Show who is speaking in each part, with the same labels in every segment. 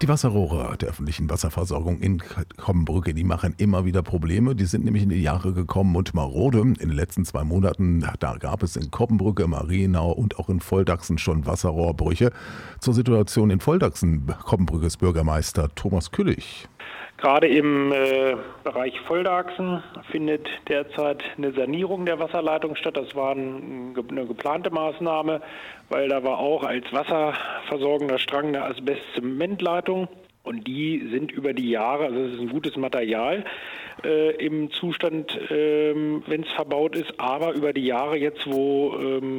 Speaker 1: Die Wasserrohre der öffentlichen Wasserversorgung in Kobbenbrücke, die machen immer wieder Probleme. Die sind nämlich in die Jahre gekommen und marode. In den letzten 2 Monaten, da gab es in Kobbenbrücke, Marienau und auch in Volldaxen schon Wasserrohrbrüche. Zur Situation in Volldaxen, Kobbenbrückes Bürgermeister Thomas Küllich.
Speaker 2: Gerade im Bereich Volldaxen findet derzeit eine Sanierung der Wasserleitung statt. Das war eine geplante Maßnahme, weil da war auch als wasserversorgender Strang eine Asbest-Zementleitung. Und die sind über die Jahre, also es ist ein gutes Material im Zustand, wenn es verbaut ist, aber über die Jahre jetzt, wo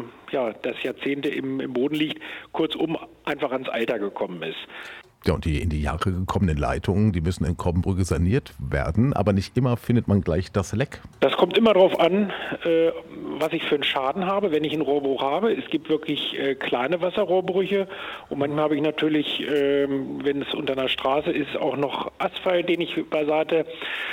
Speaker 2: das Jahrzehnte im Boden liegt, kurzum einfach ans Alter gekommen ist.
Speaker 1: Ja, und die in die Jahre gekommenen Leitungen, die müssen in Kobbenbrücke saniert werden, aber nicht immer findet man gleich das Leck.
Speaker 2: Das kommt immer darauf an, was ich für einen Schaden habe, wenn ich einen Rohrbruch habe. Es gibt wirklich kleine Wasserrohrbrüche und manchmal habe ich natürlich, wenn es unter einer Straße ist, auch noch Asphalt, den ich beiseite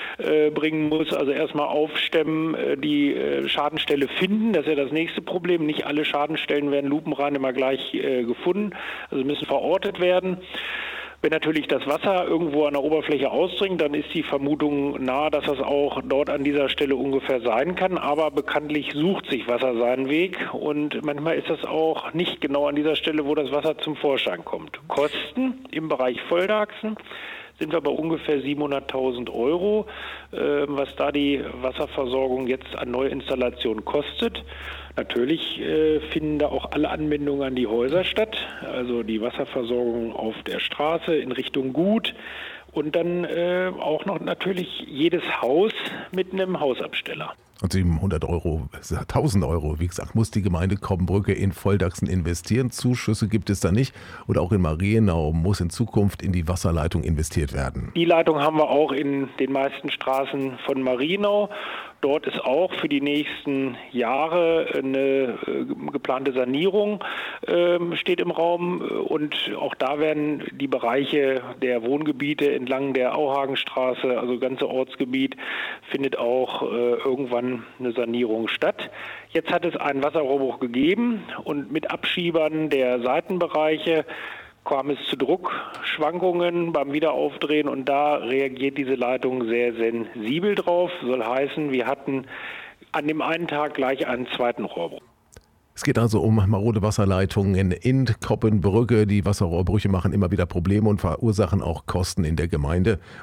Speaker 2: bringen muss. Also erstmal aufstemmen, die Schadenstelle finden, das ist ja das nächste Problem. Nicht alle Schadenstellen werden lupenrein immer gleich gefunden, also müssen verortet werden. Wenn natürlich das Wasser irgendwo an der Oberfläche ausdringt, dann ist die Vermutung nahe, dass das auch dort an dieser Stelle ungefähr sein kann. Aber bekanntlich sucht sich Wasser seinen Weg und manchmal ist das auch nicht genau an dieser Stelle, wo das Wasser zum Vorschein kommt. Kosten im Bereich Volldaxen sind wir bei ungefähr 700.000 €, was da die Wasserversorgung jetzt an Neuinstallationen kostet. Natürlich finden da auch alle Anbindungen an die Häuser statt, also die Wasserversorgung auf der Straße in Richtung Gut und dann auch noch natürlich jedes Haus mit einem Hausabsteller.
Speaker 1: Und 700 €, 1.000 €, wie gesagt, muss die Gemeinde Kobbenbrücke in Volldaxen investieren. Zuschüsse gibt es da nicht. Und auch in Marienau muss in Zukunft in die Wasserleitung investiert werden.
Speaker 2: Die Leitung haben wir auch in den meisten Straßen von Marienau. Dort ist auch für die nächsten Jahre eine geplante Sanierung steht im Raum. Und auch da werden die Bereiche der Wohngebiete entlang der Auhagenstraße, also ganze Ortsgebiet, findet auch irgendwann eine Sanierung statt. Jetzt hat es einen Wasserrohrbruch gegeben und mit Abschiebern der Seitenbereiche kam es zu Druckschwankungen beim Wiederaufdrehen und da reagiert diese Leitung sehr sensibel drauf. Soll heißen, wir hatten an dem einen Tag gleich einen zweiten Rohrbruch.
Speaker 1: Es geht also um marode Wasserleitungen in Kobbenbrücke. Die Wasserrohrbrüche machen immer wieder Probleme und verursachen auch Kosten in der Gemeinde.